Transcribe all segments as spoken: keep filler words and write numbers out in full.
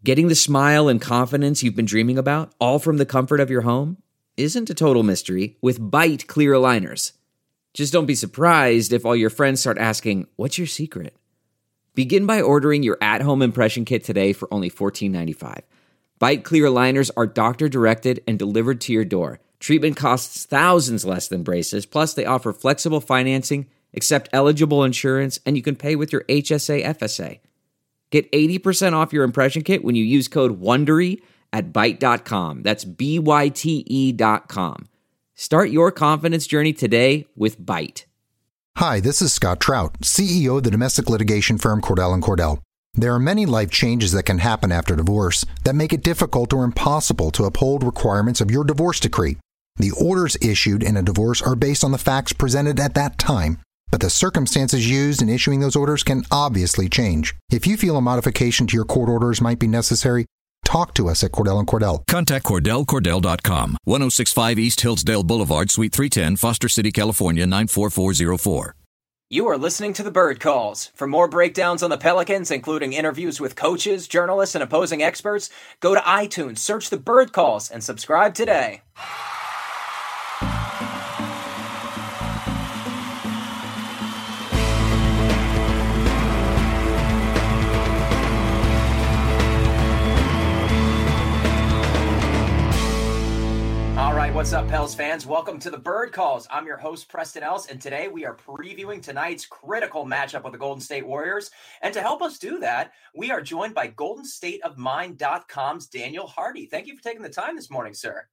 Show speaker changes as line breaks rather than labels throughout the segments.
Getting the smile and confidence you've been dreaming about, all from the comfort of your home, isn't a total mystery with Byte clear aligners. Just don't be surprised if all your friends start asking, "What's your secret?" Begin by ordering your at-home impression kit today for only fourteen ninety-five. Byte clear aligners are doctor-directed and delivered to your door. Treatment costs thousands less than braces, plus they offer flexible financing, accept eligible insurance, and you can pay with your H S A F S A. Get eighty percent off your impression kit when you use code WONDERY at byte dot com. That's B Y T E dot com. Start your confidence journey today with Byte.
Hi, this is Scott Trout, C E O of the domestic litigation firm Cordell and Cordell. There are many life changes that can happen after divorce that make it difficult or impossible to uphold requirements of your divorce decree. The orders issued in a divorce are based on the facts presented at that time, but the circumstances used in issuing those orders can obviously change. If you feel a modification to your court orders might be necessary, talk to us at Cordell and Cordell.
Contact Cordell Cordell dot com, ten sixty-five East Hillsdale Boulevard, Suite three ten, Foster City, California, nine four four zero four.
You are listening to The Bird Calls. For more breakdowns on the Pelicans, including interviews with coaches, journalists, and opposing experts, go to iTunes, search The Bird Calls, and subscribe today. What's up, Pels fans? Welcome to the Bird Calls. I'm your host, Preston Ellis, and today we are previewing tonight's critical matchup with the Golden State Warriors. And to help us do that, we are joined by Golden State of Mind dot com's Daniel Hardy. Thank you for taking the time this morning, sir.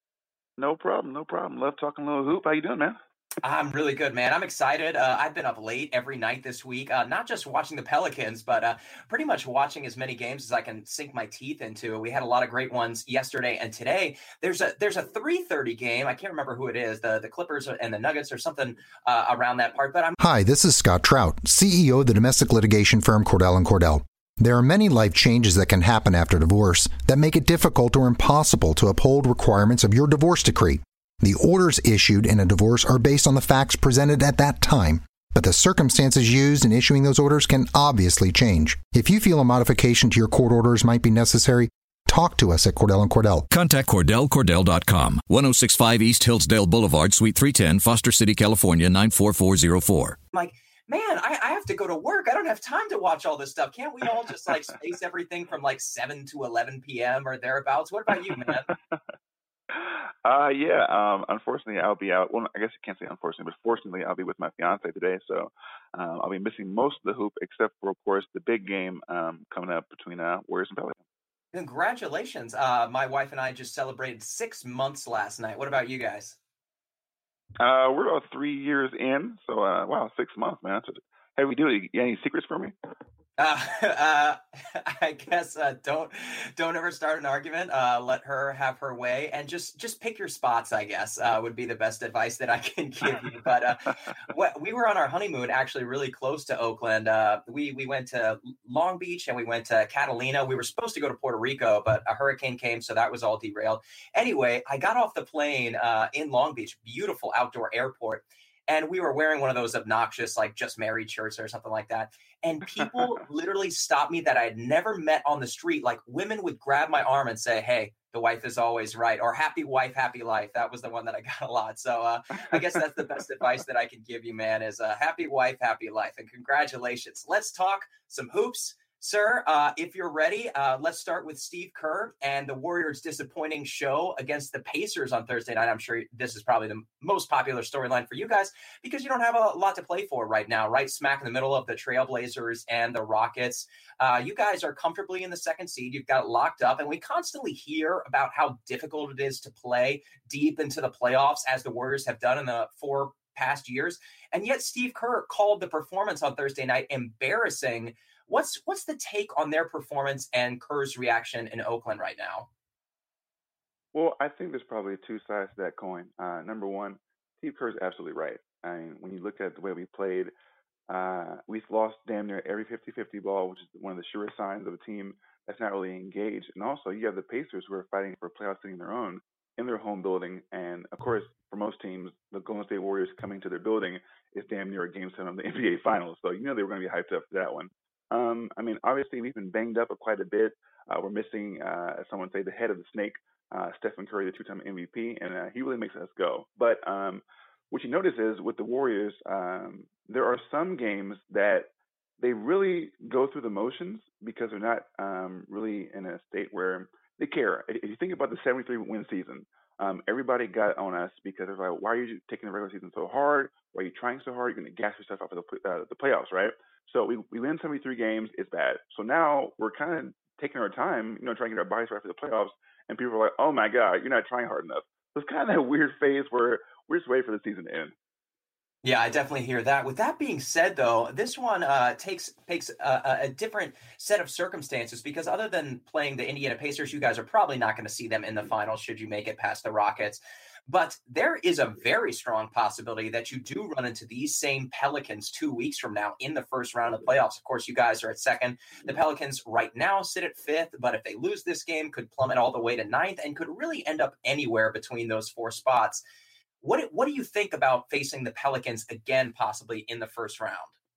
No problem, no problem. Love talking a little hoop. How you doing, man?
I'm really good, man. I'm excited. Uh, I've been up late every night this week, uh, not just watching the Pelicans, but uh, pretty much watching as many games as I can sink my teeth into. We had a lot of great ones yesterday and today. There's a there's a three thirty game. I can't remember who it is, the, the Clippers and the Nuggets or something uh, around that part. But I'm
Hi, this is Scott Trout, C E O of the domestic litigation firm Cordell and Cordell. There are many life changes that can happen after divorce that make it difficult or impossible to uphold requirements of your divorce decree. The orders issued in a divorce are based on the facts presented at that time, but the circumstances used in issuing those orders can obviously change. If you feel a modification to your court orders might be necessary, talk to us at Cordell and Cordell.
Contact Cordell Cordell dot com, ten sixty-five East Hillsdale Boulevard, Suite three ten, Foster City, California, nine four four zero four.
like, man, I, I have to go to work. I don't have time to watch all this stuff. Can't we all just like space everything from like seven to eleven p.m. or thereabouts? What about you, man?
Uh, yeah, um, unfortunately, I'll be out. Well, I guess you can't say unfortunately, but fortunately, I'll be with my fiance today. So um, I'll be missing most of the hoop, except for, of course, the big game um, coming up between uh, Warriors and Pelicans.
Congratulations. Uh, my wife and I just celebrated six months last night. What about you guys?
Uh, we're about three years in. So, uh, wow, six months, man. That's a heavy duty. You got any secrets for me?
Uh, uh, I guess uh, don't don't ever start an argument. Uh, let her have her way, and just just pick your spots. I guess uh, would be the best advice that I can give you. But uh, we were on our honeymoon, actually, really close to Oakland. Uh, we we went to Long Beach and we went to Catalina. We were supposed to go to Puerto Rico, but a hurricane came, so that was all derailed. Anyway, I got off the plane uh, in Long Beach, beautiful outdoor airport. And we were wearing one of those obnoxious, like, just married shirts or something like that. And people literally stopped me that I had never met on the street. Like, women would grab my arm and say, "Hey, the wife is always right," or "Happy wife, happy life." That was the one that I got a lot. So uh, I guess that's the best advice that I can give you, man, is uh, happy wife, happy life. And congratulations. Let's talk some hoops. Sir, uh, if you're ready, uh, let's start with Steve Kerr and the Warriors' disappointing show against the Pacers on Thursday night. I'm sure this is probably the most popular storyline for you guys because you don't have a lot to play for right now, right? Smack in the middle of the Trailblazers and the Rockets. Uh, you guys are comfortably in the second seed. You've got it locked up, and we constantly hear about how difficult it is to play deep into the playoffs, as the Warriors have done in the four past years. And yet Steve Kerr called the performance on Thursday night embarrassing. What's what's the take on their performance and Kerr's reaction in Oakland right now?
Well, I think there's probably two sides to that coin. Uh, number one, Steve Kerr's absolutely right. I mean, when you look at the way we played, uh, we've lost damn near every fifty-fifty ball, which is one of the surest signs of a team that's not really engaged. And also, you have the Pacers who are fighting for a playoff seeding their own in their home building. And, of course, for most teams, the Golden State Warriors coming to their building is damn near a game seven of the N B A Finals. So you know they were going to be hyped up for that one. Um, I mean, obviously we've been banged up quite a bit. Uh, we're missing, uh, as someone say, the head of the snake, uh, Stephen Curry, the two-time M V P, and uh, he really makes us go. But um, what you notice is with the Warriors, um, there are some games that they really go through the motions because they're not um, really in a state where they care. If you think about the seventy-three win season, um, everybody got on us because they're like, why are you taking the regular season so hard? Why are you trying so hard? You're going to gas yourself out for the, uh, the playoffs, right? So we, we win seventy-three games. It's bad. So now we're kind of taking our time, you know, trying to get our bodies right for the playoffs. And people are like, oh my God, you're not trying hard enough. So it's kind of that weird phase where we're just waiting for the season to end.
Yeah, I definitely hear that. With that being said, though, this one uh, takes takes a, a different set of circumstances because other than playing the Indiana Pacers, you guys are probably not going to see them in the finals should you make it past the Rockets. But there is a very strong possibility that you do run into these same Pelicans two weeks from now in the first round of the playoffs. Of course, you guys are at second. The Pelicans right now sit at fifth, but if they lose this game, could plummet all the way to ninth and could really end up anywhere between those four spots. What what do you think about facing the Pelicans again, possibly in the first round?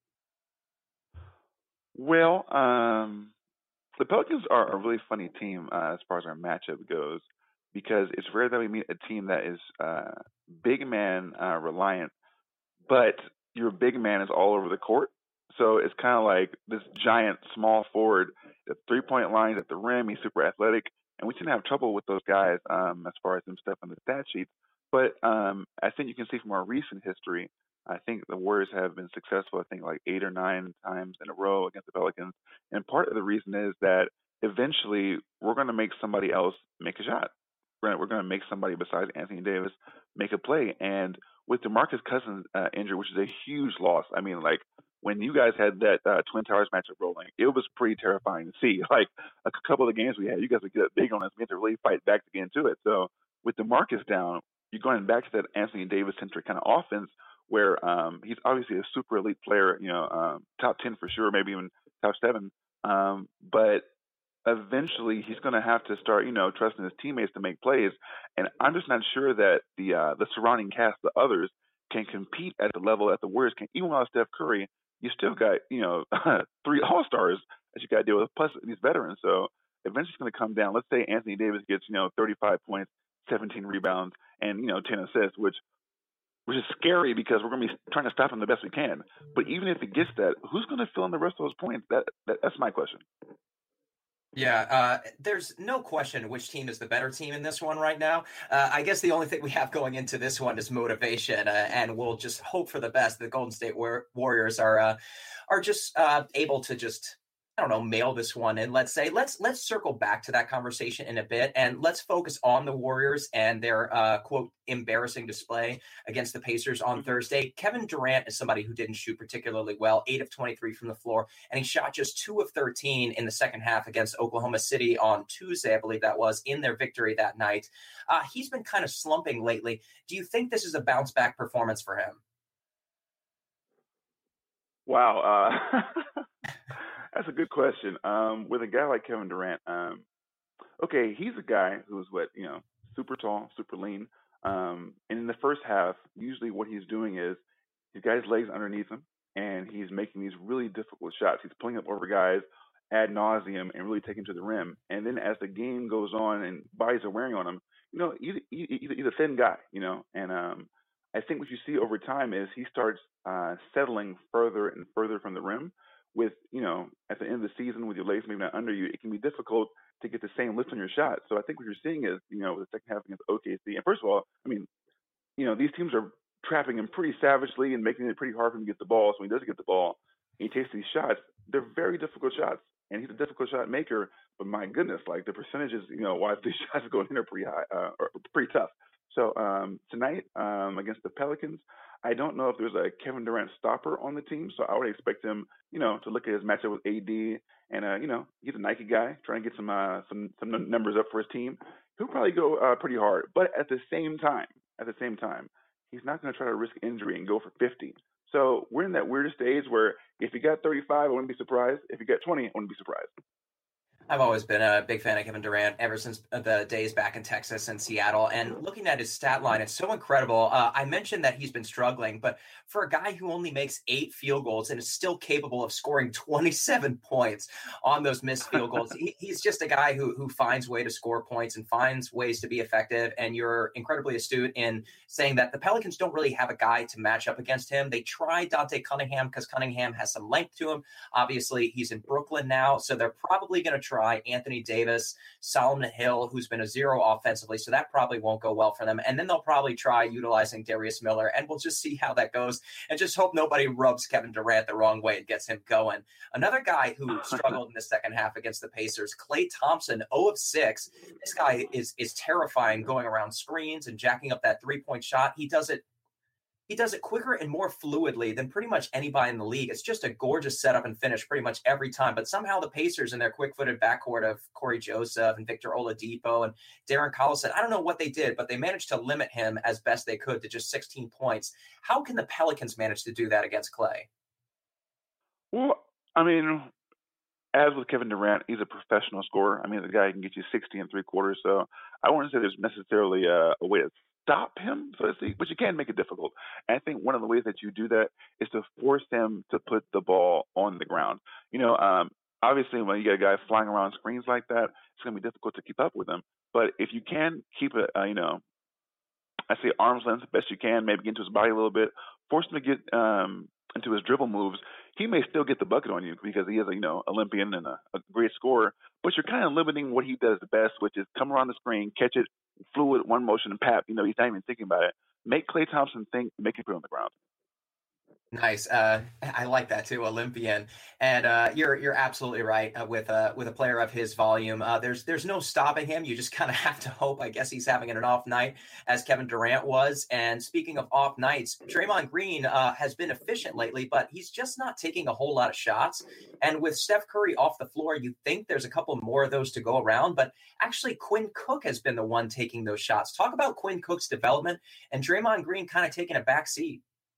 Well, um, the Pelicans are a really funny team uh, as far as our matchup goes because it's rare that we meet a team that is uh, big man uh, reliant, but your big man is all over the court. So it's kind of like this giant small forward at three point lines at the rim. He's super athletic, and we tend to have trouble with those guys um, as far as them stuff on the stat sheets. But um, I think you can see from our recent history, I think the Warriors have been successful, I think like eight or nine times in a row against the Pelicans. And part of the reason is that eventually we're going to make somebody else make a shot. We're going we're to make somebody besides Anthony Davis make a play. And with DeMarcus Cousins uh, injury, which is a huge loss, I mean, like when you guys had that uh, Twin Towers matchup rolling, it was pretty terrifying to see. Like a couple of the games we had, you guys would get big on us. We had to really fight back to get into it. So with DeMarcus down, you're going back to that Anthony Davis-centric kind of offense where um, he's obviously a super elite player, you know, um, top ten for sure, maybe even top seven. Um, but eventually he's going to have to start, you know, trusting his teammates to make plays. And I'm just not sure that the uh, the surrounding cast, the others, can compete at the level that the Warriors can. Even without Steph Curry, you still got, you know, three All-Stars that you got to deal with, plus these veterans. So eventually it's going to come down. Let's say Anthony Davis gets, you know, thirty-five points, seventeen rebounds, and, you know, ten assists, which which is scary because we're going to be trying to stop him the best we can. But even if it gets that, who's going to fill in the rest of those points? That, that That's my question.
Yeah, uh, there's no question which team is the better team in this one right now. Uh, I guess the only thing we have going into this one is motivation, uh, and we'll just hope for the best. The Golden State War- Warriors are uh, are just uh, able to just, I don't know, mail this one in. Let's say let's let's circle back to that conversation in a bit, and let's focus on the Warriors and their uh, quote embarrassing display against the Pacers on Thursday. Kevin Durant is somebody who didn't shoot particularly well, eight of twenty-three from the floor, and he shot just two of thirteen in the second half against Oklahoma City on Tuesday, I believe that was, in their victory that night. Uh, he's been kind of slumping lately. Do you think this is a bounce back performance for him?
Wow. Uh... That's a good question. Um, with a guy like Kevin Durant, um, okay, he's a guy who's what, you know, super tall, super lean. Um, and in the first half, usually what he's doing is he's got his legs underneath him and he's making these really difficult shots. He's pulling up over guys ad nauseum and really taking to the rim. And then as the game goes on and bodies are wearing on him, you know, he's, he's, he's a thin guy, you know, and um, I think what you see over time is he starts uh, settling further and further from the rim. With, you know, at the end of the season with your legs maybe not under you, it can be difficult to get the same lift on your shot. So I think what you're seeing is, you know, the second half against O K C. And first of all, I mean, you know, these teams are trapping him pretty savagely and making it pretty hard for him to get the ball. So when he does get the ball, and he takes these shots, they're very difficult shots. And he's a difficult shot maker. But my goodness, like the percentages, you know, why these shots are going in are pretty high, uh, or pretty tough. So um, tonight um, against the Pelicans, I don't know if there's a Kevin Durant stopper on the team, so I would expect him, you know, to look at his matchup with A D, and uh, you know, he's a Nike guy, trying to get some uh, some some numbers up for his team. He'll probably go uh, pretty hard, but at the same time, at the same time, he's not going to try to risk injury and go for fifty. So we're in that weird stage where if he got thirty-five, I wouldn't be surprised. If he got twenty, I wouldn't be surprised.
I've always been a big fan of Kevin Durant ever since the days back in Texas and Seattle. And looking at his stat line, it's so incredible. Uh, I mentioned that he's been struggling, but for a guy who only makes eight field goals and is still capable of scoring twenty-seven points on those missed field goals, he, he's just a guy who who finds way to score points and finds ways to be effective. And you're incredibly astute in saying that the Pelicans don't really have a guy to match up against him. They tried Dante Cunningham because Cunningham has some length to him. Obviously, he's in Brooklyn now, so they're probably going to try Try Anthony Davis, Solomon Hill, who's been a zero offensively, so that probably won't go well for them. And then they'll probably try utilizing Darius Miller, and we'll just see how that goes and just hope nobody rubs Kevin Durant the wrong way and gets him going. Another guy who struggled in the second half against the Pacers, Klay Thompson, zero of six. This guy is, is terrifying going around screens and jacking up that three-point shot. He does it He does it quicker and more fluidly than pretty much anybody in the league. It's just a gorgeous setup and finish pretty much every time. But somehow the Pacers in their quick-footed backcourt of Corey Joseph and Victor Oladipo and Darren Collison, I don't know what they did, but they managed to limit him as best they could to just sixteen points. How can the Pelicans manage to do that against Klay?
Well, I mean, as with Kevin Durant, he's a professional scorer. I mean, the guy can get you sixty and three quarters. So I wouldn't say there's necessarily a, a way to stop him, so to speak, but you can make it difficult. And I think one of the ways that you do that is to force him to put the ball on the ground. You know, um, obviously when you get a guy flying around screens like that, it's going to be difficult to keep up with him. But if you can keep it, uh, you know, I say arm's length best you can, maybe get into his body a little bit, force him to get um, into his dribble moves, he may still get the bucket on you because he is a, you know, Olympian and a, a great scorer, but you're kind of limiting what he does the best, which is come around the screen, catch it, fluid, one motion, and pap. You know, he's not even thinking about it. Make Klay Thompson think, make him put it on the ground.
Nice. Uh, I like that too, Olympian. And uh, you're you're absolutely right uh, with uh, with a player of his volume. Uh, there's there's no stopping him. You just kind of have to hope. I guess he's having an off night, as Kevin Durant was. And speaking of off nights, Draymond Green uh, has been efficient lately, but he's just not taking a whole lot of shots. And with Steph Curry off the floor, you think there's a couple more of those to go around. But actually, Quinn Cook has been the one taking those shots. Talk about Quinn Cook's development and Draymond Green kind of taking a back seat.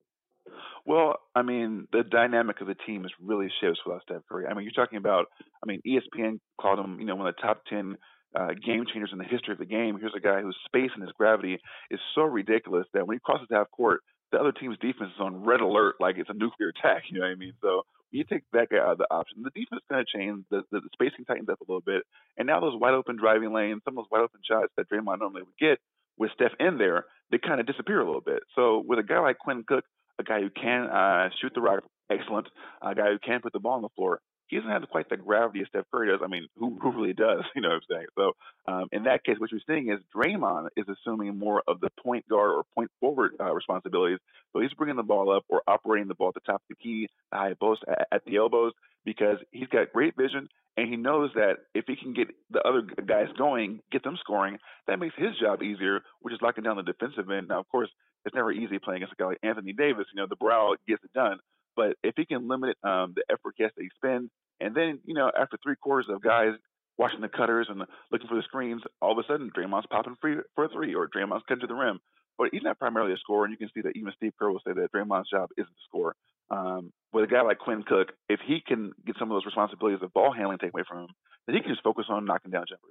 Well, I mean, the dynamic of the team is really shifts without Steph Curry. I mean, you're talking about, I mean, E S P N called him, you know, one of the top ten uh, game changers in the history of the game. Here's a guy whose space and his gravity is so ridiculous that when he crosses half court, the other team's defense is on red alert like it's a nuclear attack. You know what I mean? So you take that guy out of the option. The defense is going to change. The, the, the spacing tightens up a little bit. And now those wide open driving lanes, some of those wide open shots that Draymond normally would get with Steph in there, they kind of disappear a little bit. So with a guy like Quinn Cook, a guy who can uh, shoot the rock excellent, a guy who can put the ball on the floor, he doesn't have quite the gravity as Steph Curry does. I mean, who who really does? You know what I'm saying? So um, in that case, what you're seeing is Draymond is assuming more of the point guard or point forward uh, responsibilities. So he's bringing the ball up or operating the ball at the top of the key, the high post, at, at the elbows, because he's got great vision. And he knows that if he can get the other guys going, get them scoring, that makes his job easier, which is locking down the defensive end. Now, of course, it's never easy playing against a guy like Anthony Davis. You know, the brow gets it done. But if he can limit um, the effort he has to expend, and then, you know, after three quarters of guys watching the cutters and the, looking for the screens, all of a sudden Draymond's popping free for a three or Draymond's cutting to the rim. But he's not primarily a scorer, and you can see that even Steve Kerr will say that Draymond's job isn't to score. Um, with a guy like Quinn Cook, if he can get some of those responsibilities of ball handling taken away from him, then he can just focus on knocking down jumpers.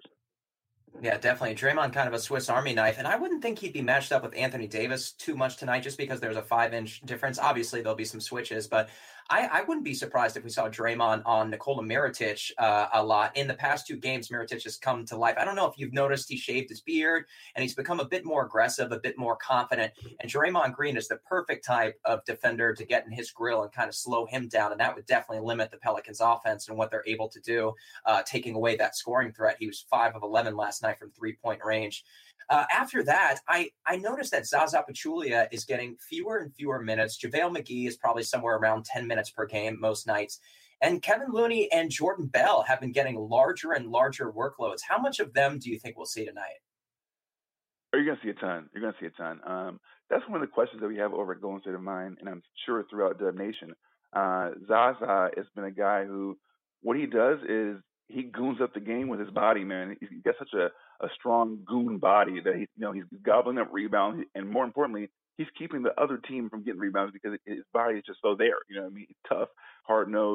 Yeah, definitely. Draymond kind of a Swiss Army knife, and I wouldn't think he'd be matched up with Anthony Davis too much tonight just because there's a five-inch difference. Obviously, there'll be some switches, but I, I wouldn't be surprised if we saw Draymond on Nikola Mirotic uh, a lot. In the past two games, Mirotic has come to life. I don't know if you've noticed he shaved his beard, and he's become a bit more aggressive, a bit more confident, and Draymond Green is the perfect type of defender to get in his grill and kind of slow him down, and that would definitely limit the Pelicans' offense and what they're able to do, uh, taking away that scoring threat. He was five of eleven last night from three-point range. Uh, after that, I, I noticed that Zaza Pachulia is getting fewer and fewer minutes. JaVale McGee is probably somewhere around ten minutes per game most nights. And Kevin Looney and Jordan Bell have been getting larger and larger workloads. How much of them do you think we'll see tonight?
Are you going to see a ton? You're going to see a ton. Um, that's one of the questions that we have over at Golden State of Mind, and I'm sure throughout Dub Nation. Uh, Zaza has been a guy who, what he does is he goons up the game with his body, man. He's got such a, a strong goon body that he, you know, he's gobbling up rebounds, and more importantly, he's keeping the other team from getting rebounds because his body is just so there. You know what I mean? He's tough, hard nosed.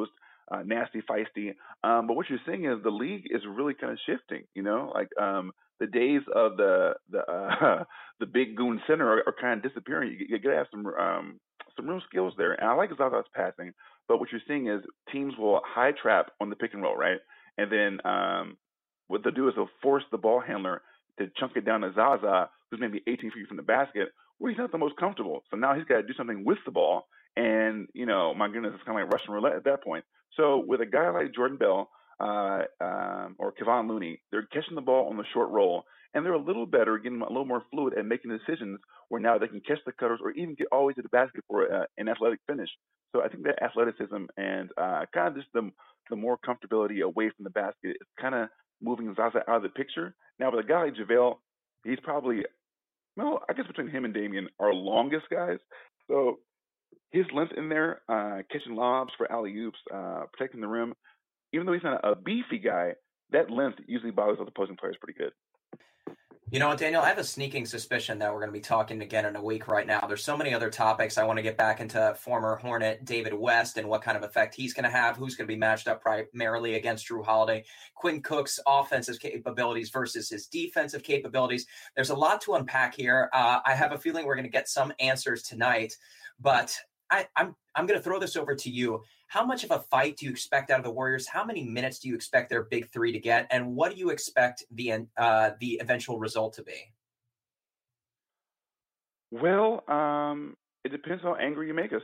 uh, nasty, feisty. Um, but what you're seeing is the league is really kind of shifting. You know, like um, the days of the the uh, the big goon center are, are kind of disappearing. You, you got to have some um, some real skills there. And I like Zaza's passing, but what you're seeing is teams will high trap on the pick and roll, right? And then um, what they'll do is they'll force the ball handler to chunk it down to Zaza, who's maybe eighteen feet from the basket, where he's not the most comfortable. So now he's got to do something with the ball. And, you know, my goodness, it's kind of like Russian roulette at that point. So with a guy like Jordan Bell uh, um, or Kevon Looney, they're catching the ball on the short roll, and they're a little better, getting a little more fluid at making decisions where now they can catch the cutters or even get all the way to the basket for uh, an athletic finish. So I think that athleticism and uh, kind of just the, the more comfortability away from the basket is kind of moving Zaza out of the picture. Now with a guy like JaVale, he's probably, well, I guess between him and Damian are longest guys. So his length in there, uh, catching lobs for alley-oops, uh, protecting the rim, even though he's not a beefy guy, that length usually bothers other opposing players pretty good.
You know what, Daniel, I have a sneaking suspicion that we're going to be talking again in a week right now. There's so many other topics. I want to get back into former Hornet David West and what kind of effect he's going to have, who's going to be matched up primarily against Jrue Holiday, Quinn Cook's offensive capabilities versus his defensive capabilities. There's a lot to unpack here. Uh, I have a feeling we're going to get some answers tonight, but I, I'm I'm going to throw this over to you. How much of a fight do you expect out of the Warriors? How many minutes do you expect their big three to get? And what do you expect the uh, the eventual result to be?
Well, um, it depends how angry you make us,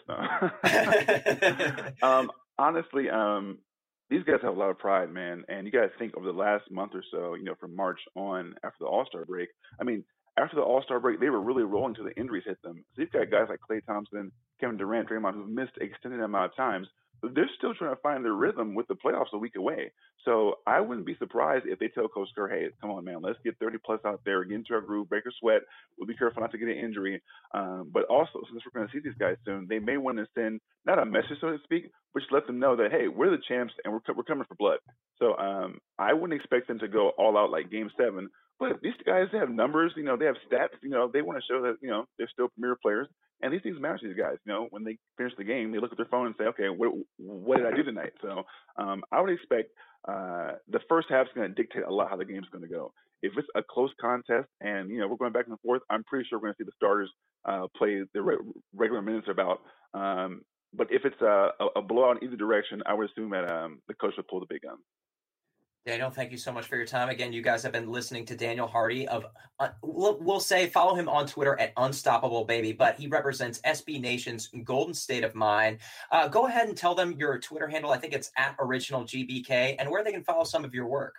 though. um, honestly, um, these guys have a lot of pride, man. And you got to think over the last month or so, you know, from March on after the All-Star break. I mean, after the All-Star break, they were really rolling till the injuries hit them. So you've got guys like Klay Thompson, Kevin Durant, Draymond, who've missed extended amount of times, but they're still trying to find their rhythm with the playoffs a week away. So I wouldn't be surprised if they tell Coach Kerr, hey, come on, man, let's get thirty plus out there, get into our groove, break a sweat. We'll be careful not to get an injury. Um, but also, since we're going to see these guys soon, they may want to send not a message, so to speak, but just let them know that, hey, we're the champs and we're, we're coming for blood. So um, I wouldn't expect them to go all out like game seven. But these guys, they have numbers, you know, they have stats, you know, they want to show that, you know, they're still premier players. And these things matter to these guys. You know, when they finish the game, they look at their phone and say, okay, what, what did I do tonight? So um, I would expect uh, the first half is going to dictate a lot how the game's going to go. If it's a close contest and, you know, we're going back and forth, I'm pretty sure we're going to see the starters uh, play their re- regular minutes about. Um, but if it's a, a blowout in either direction, I would assume that um, the coach would pull the big gun.
Daniel, thank you so much for your time. Again, you guys have been listening to Daniel Hardy of, uh, we'll, we'll say, follow him on Twitter at Unstoppable Baby, but he represents S B Nation's Golden State of Mind. Uh, go ahead and tell them your Twitter handle. I think it's at Original G B K, and where they can follow some of your work.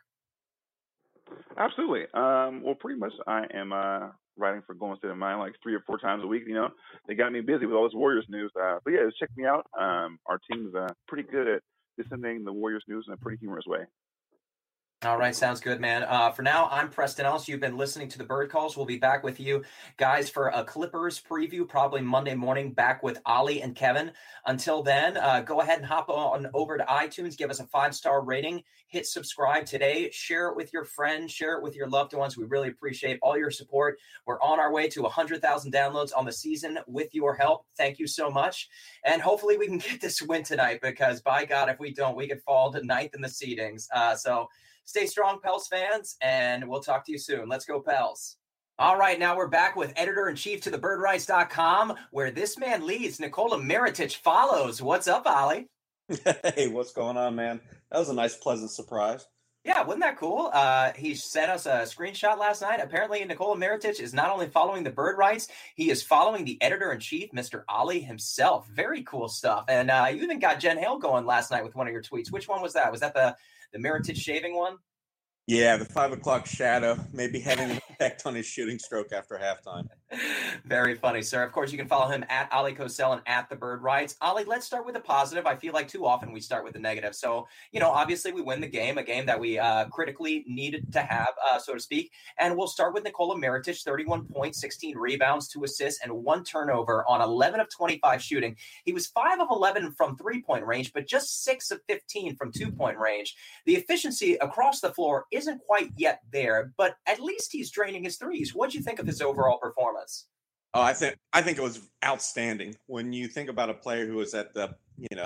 Absolutely. Um, well, pretty much I am uh, writing for Golden State of Mind like three or four times a week. You know, they got me busy with all this Warriors news. Uh, but yeah, just check me out. Um, our team is uh, pretty good at disseminating the Warriors news in a pretty humorous way.
All right. Sounds good, man. Uh, for now, I'm Preston Ellis. You've been listening to the Bird Calls. We'll be back with you guys for a Clippers preview, probably Monday morning, back with Ollie and Kevin. Until then, uh, go ahead and hop on over to iTunes, give us a five-star rating, hit subscribe today, share it with your friends, share it with your loved ones. We really appreciate all your support. We're on our way to one hundred thousand downloads on the season with your help. Thank you so much. And hopefully we can get this win tonight because, by God, if we don't, we could fall to ninth in the seedings. Uh, so, Stay strong, Pels fans, and we'll talk to you soon. Let's go, Pels. All right, now we're back with editor-in-chief to the bird rights dot com, where this man leads, Nikola Mirotic follows. What's up, Ollie?
Hey, what's going on, man? That was a nice, pleasant surprise.
Yeah, wasn't that cool? Uh, he sent us a screenshot last night. Apparently, Nikola Mirotic is not only following the bird rights, he is following the editor-in-chief, Mister Ollie himself. Very cool stuff. And uh, you even got Jen Hale going last night with one of your tweets. Which one was that? Was that the... The Mirotic shaving one?
Yeah, the five o'clock shadow, maybe having an effect on his shooting stroke after halftime.
Very funny, sir. Of course, you can follow him at Ollie Cosell and at The Bird Rights. Ollie, let's start with the positive. I feel like too often we start with the negative. So, you know, obviously we win the game, a game that we uh, critically needed to have, uh, so to speak. And we'll start with Nikola Mirotic, thirty-one points, sixteen rebounds, two assists, and one turnover on eleven of twenty-five shooting. He was five of eleven from three-point range, but just six of fifteen from two-point range. The efficiency across the floor isn't quite yet there, but at least he's draining his threes. What'd you think of his overall performance?
Oh, I think I think it was outstanding. When you think about a player who was at the, you know,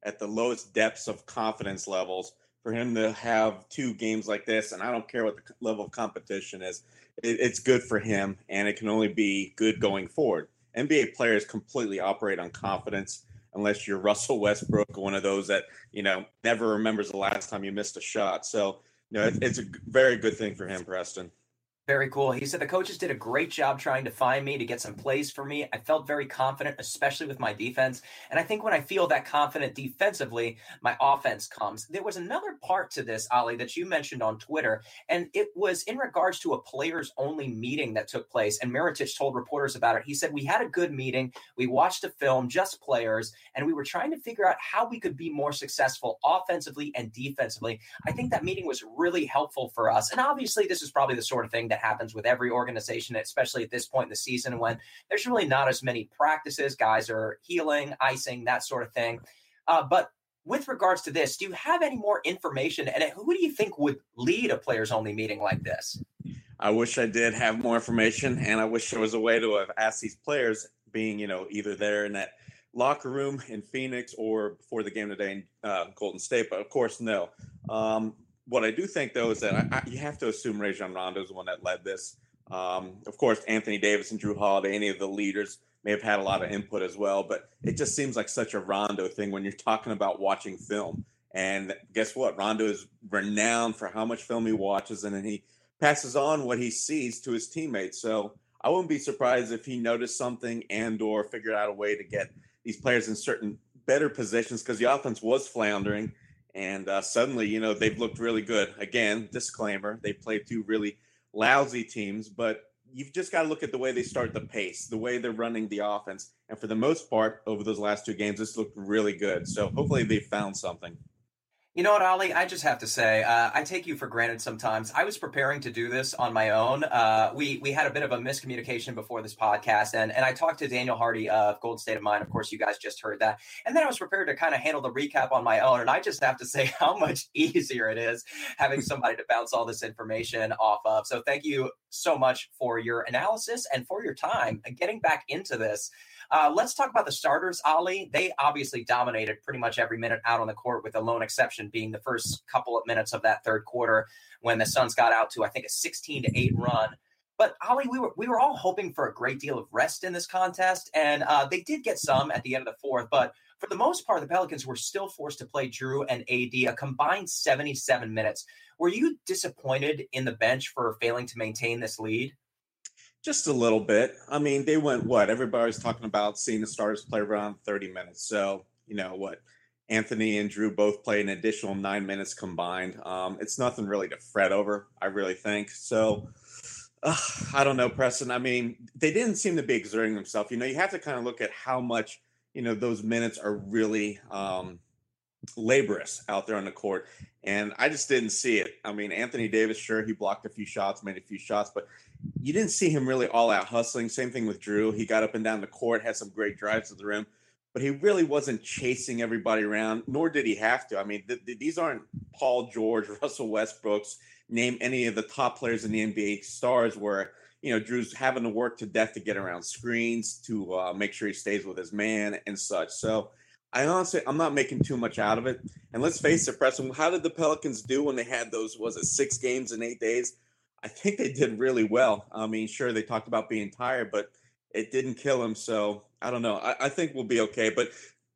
at the lowest depths of confidence levels, for him to have two games like this, and I don't care what the level of competition is, it, it's good for him, and it can only be good going forward. N B A players completely operate on confidence, unless you're Russell Westbrook, one of those that, you know, never remembers the last time you missed a shot. So, you know, it, it's a very good thing for him, Preston.
Very cool. He said the coaches did a great job trying to find me, to get some plays for me. I felt very confident, especially with my defense. And I think when I feel that confident defensively, my offense comes. There was another part to this, Ali, that you mentioned on Twitter, and it was in regards to a players-only meeting that took place. And Mirotic told reporters about it. He said, we had a good meeting. We watched a film, just players, and we were trying to figure out how we could be more successful offensively and defensively. I think that meeting was really helpful for us. And obviously, this is probably the sort of thing that happens with every organization, especially at this point in the season when there's really not as many practices. Guys are healing, icing, that sort of thing. Uh, but with regards to this, do you have any more information? And who do you think would lead a players-only meeting like this?
I wish I did have more information, and I wish there was a way to have asked these players, being, you know, either there in that locker room in Phoenix or before the game today in uh, Golden State. But of course, no. Um, What I do think, though, is that I, I, you have to assume Rajon Rondo is the one that led this. Um, of course, Anthony Davis and Drew Holiday, any of the leaders, may have had a lot of input as well. But it just seems like such a Rondo thing when you're talking about watching film. And guess what? Rondo is renowned for how much film he watches, and then he passes on what he sees to his teammates. So I wouldn't be surprised if he noticed something and or figured out a way to get these players in certain better positions, because the offense was floundering. And uh, suddenly, you know, they've looked really good. Again, disclaimer, they played two really lousy teams, but you've just got to look at the way they start the pace, the way they're running the offense. And for the most part, over those last two games, this looked really good. So hopefully they found something.
You know what, Ali? I just have to say, uh, I take you for granted sometimes. I was preparing to do this on my own. Uh, we we had a bit of a miscommunication before this podcast, and, and I talked to Daniel Hardy of Golden State of Mind. Of course, you guys just heard that. And then I was prepared to kind of handle the recap on my own, and I just have to say how much easier it is having somebody to bounce all this information off of. So thank you so much for your analysis and for your time and getting back into this. Uh, let's talk about the starters, Ali. They obviously dominated pretty much every minute out on the court, with the lone exception being the first couple of minutes of that third quarter when the Suns got out to, I think, a sixteen to eight run. But, Ali, we were we were all hoping for a great deal of rest in this contest, and uh, they did get some at the end of the fourth. But for the most part, the Pelicans were still forced to play Drew and A D a combined seventy-seven minutes. Were you disappointed in the bench for failing to maintain this lead?
Just a little bit. I mean, they went, what? Everybody's talking about seeing the starters play around thirty minutes. So, you know, what? Anthony and Drew both played an additional nine minutes combined. Um, it's nothing really to fret over, I really think. So, uh, I don't know, Preston. I mean, they didn't seem to be exerting themselves. You know, you have to kind of look at how much, you know, those minutes are really um, laborious out there on the court. And I just didn't see it. I mean, Anthony Davis, sure, he blocked a few shots, made a few shots, but you didn't see him really all out hustling. Same thing with Drew. He got up and down the court, had some great drives to the rim, but he really wasn't chasing everybody around, nor did he have to. I mean, th- th- these aren't Paul George, Russell Westbrooks, name any of the top players in the N B A stars where, you know, Drew's having to work to death to get around screens, to uh, make sure he stays with his man and such. So I honestly, I'm not making too much out of it. And let's face it, Preston, how did the Pelicans do when they had those, was it six games in eight days? I think they did really well. I mean, sure, they talked about being tired, but it didn't kill them. So I don't know. I, I think we'll be okay. But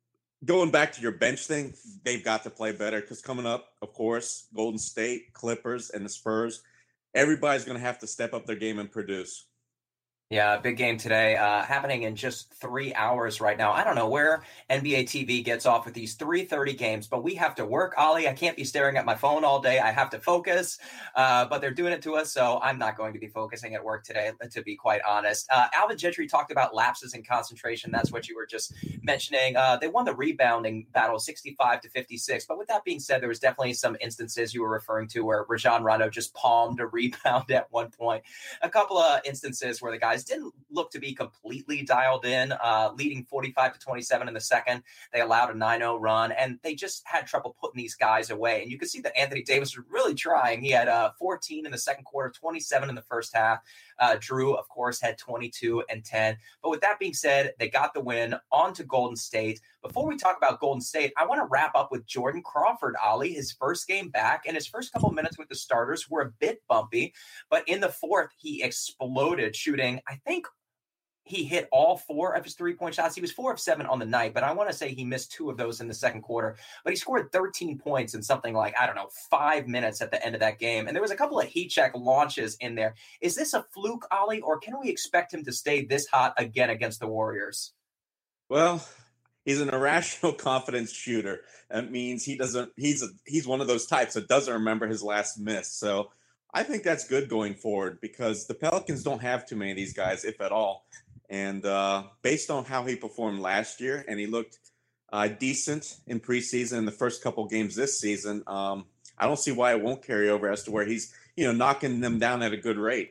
going back to your bench thing, they've got to play better, because coming up, of course, Golden State, Clippers, and the Spurs, everybody's going to have to step up their game and produce.
Yeah, big game today, uh, happening in just three hours right now. I don't know where N B A T V gets off with these three thirty games, but we have to work, Ali. I can't be staring at my phone all day. I have to focus, uh, but they're doing it to us, so I'm not going to be focusing at work today, to be quite honest. Uh, Alvin Gentry talked about lapses in concentration. That's what you were just mentioning. Uh, they won the rebounding battle sixty-five to fifty-six, but with that being said, there was definitely some instances you were referring to where Rajon Rondo just palmed a rebound at one point. A couple of instances where the guys guys didn't look to be completely dialed in, uh, leading forty-five to twenty-seven in the second. They allowed a nine oh run, and they just had trouble putting these guys away. And you could see that Anthony Davis was really trying. He had uh, fourteen in the second quarter, twenty-seven in the first half. Uh, Drew, of course, had twenty-two and ten. But with that being said, they got the win. On to Golden State. Before we talk about Golden State, I want to wrap up with Jordan Crawford, Ollie. His first game back and his first couple minutes with the starters were a bit bumpy, but in the fourth, he exploded, shooting, I think, he hit all four of his three-point shots. He was four of seven on the night, but I want to say he missed two of those in the second quarter. But he scored thirteen points in something like, I don't know, five minutes at the end of that game. And there was a couple of heat check launches in there. Is this a fluke, Ollie, or can we expect him to stay this hot again against the Warriors?
Well, he's an irrational confidence shooter. That means he doesn't, he's a, he's one of those types that doesn't remember his last miss. So I think that's good going forward because the Pelicans don't have too many of these guys, if at all. And uh, based on how he performed last year, and he looked uh, decent in preseason in the first couple games this season, um, I don't see why it won't carry over as to where he's, you know, knocking them down at a good rate.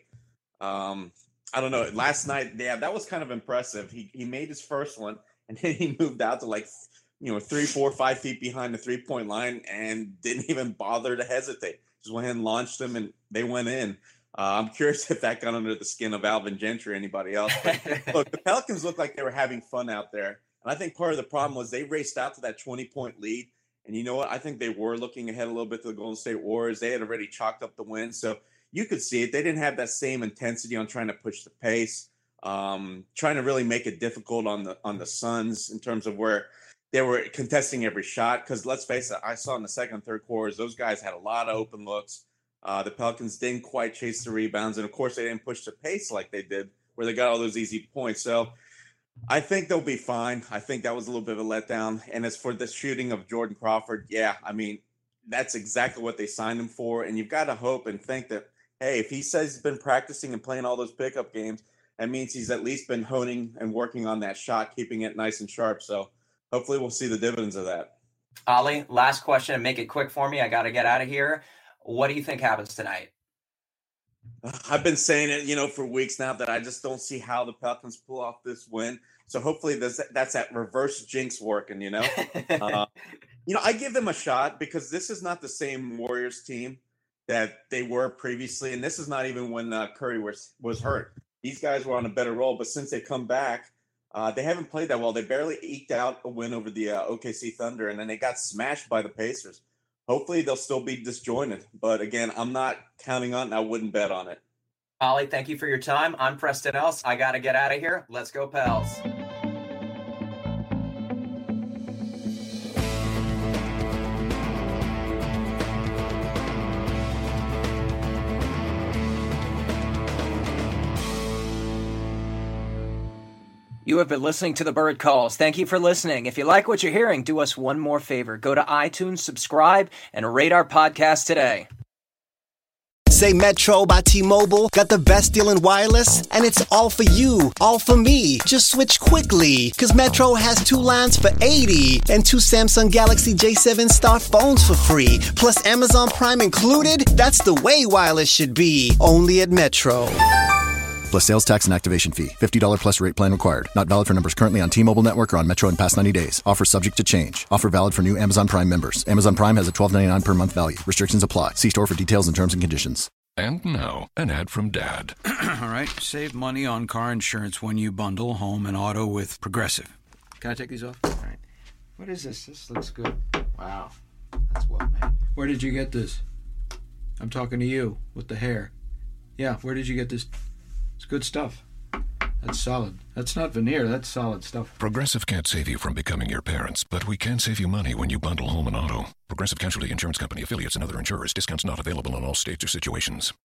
Um, I don't know. Last night, yeah, that was kind of impressive. He he made his first one, and then he moved out to like, you know, three, four, five feet behind the three-point line and didn't even bother to hesitate. Just went ahead and launched them, and they went in. Uh, I'm curious if that got under the skin of Alvin Gentry or anybody else. But look, the Pelicans looked like they were having fun out there. And I think part of the problem was they raced out to that twenty-point lead. And you know what? I think they were looking ahead a little bit to the Golden State Warriors. They had already chalked up the win. So you could see it. They didn't have that same intensity on trying to push the pace, um, trying to really make it difficult on the on the Suns in terms of where they were contesting every shot. Because let's face it, I saw in the second and third quarters, those guys had a lot of open looks. Uh, the Pelicans didn't quite chase the rebounds. And, of course, they didn't push the pace like they did where they got all those easy points. So I think they'll be fine. I think that was a little bit of a letdown. And as for the shooting of Jordan Crawford, yeah, I mean, that's exactly what they signed him for. And you've got to hope and think that, hey, if he says he's been practicing and playing all those pickup games, that means he's at least been honing and working on that shot, keeping it nice and sharp. So hopefully we'll see the dividends of that.
Ollie, last question, and make it quick for me. I got to get out of here. What do you think happens tonight?
I've been saying it, you know, for weeks now that I just don't see how the Pelicans pull off this win. So hopefully that's, that's that reverse jinx working, you know. uh, you know, I give them a shot because this is not the same Warriors team that they were previously. And this is not even when uh, Curry was, was hurt. These guys were on a better roll. But since they come back, uh, they haven't played that well. They barely eked out a win over the uh, O K C Thunder, and then they got smashed by the Pacers. Hopefully they'll still be disjointed. But again, I'm not counting on it, and I wouldn't bet on it.
Ollie, thank you for your time. I'm Preston Else. I got to get out of here. Let's go, Pels. You have been listening to The Bird Calls. Thank you for listening. If you like what you're hearing, do us one more favor. Go to iTunes, subscribe, and rate our podcast today.
Say Metro by T-Mobile got the best deal in wireless, and it's all for you, all for me. Just switch quickly, because Metro has two lines for eighty and two Samsung Galaxy J seven Star phones for free, plus Amazon Prime included. That's the way wireless should be, only at Metro.
Plus sales tax and activation fee. fifty dollars plus rate plan required. Not valid for numbers currently on T-Mobile network or on Metro in past ninety days. Offer subject to change. Offer valid for new Amazon Prime members. Amazon Prime has a twelve ninety-nine per month value. Restrictions apply. See store for details and terms and conditions.
And now, an ad from Dad.
All right. Save money on car insurance when you bundle home and auto with Progressive. Can I take these off? All right. What is this? This looks good. Wow. That's well made. Where did you get this? I'm talking to you with the hair. Yeah, where did you get this? It's good stuff. That's solid. That's not veneer. That's solid stuff.
Progressive can't save you from becoming your parents, but we can save you money when you bundle home and auto. Progressive Casualty Insurance Company, affiliates, and other insurers. Discounts not available in all states or situations.